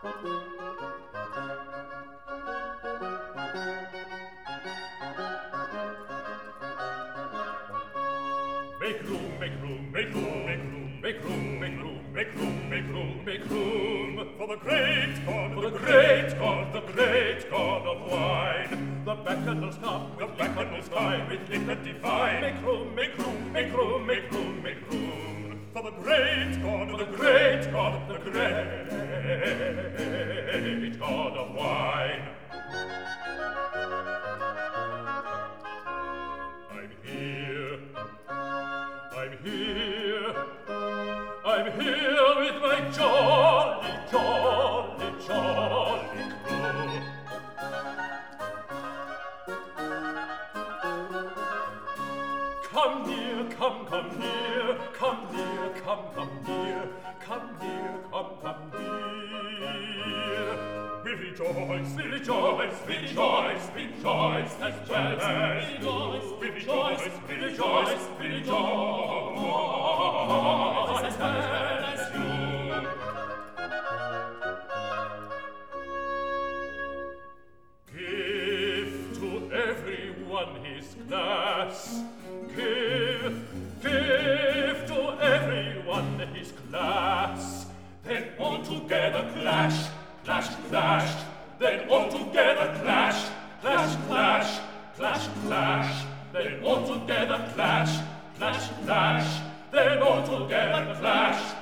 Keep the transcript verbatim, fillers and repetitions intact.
Make room, make room, make room, make room, make room, make room, make room, make room, make room for the great God, for the great God, the great God of wine. The bacchanals come, the bacchanals come with liquor divine. Make room, make room, make room, make room, make room for the great God, for the great God, the great God of wine. I'm here. I'm here, I'm here with my jolly, jolly, jolly crew. Come near, come, come near, come near, come, come near, come near, come, come near. We rejoice, we rejoice, we rejoice, we rejoice, as well as we rejoice, we rejoice, we rejoice, we rejoice, as well as you. Give to everyone his glass, give, give to everyone his glass, then all together clash, clash, clash, then all together clash, clash, clash, clash, clash, then all together clash, clash, clash, then all together clash.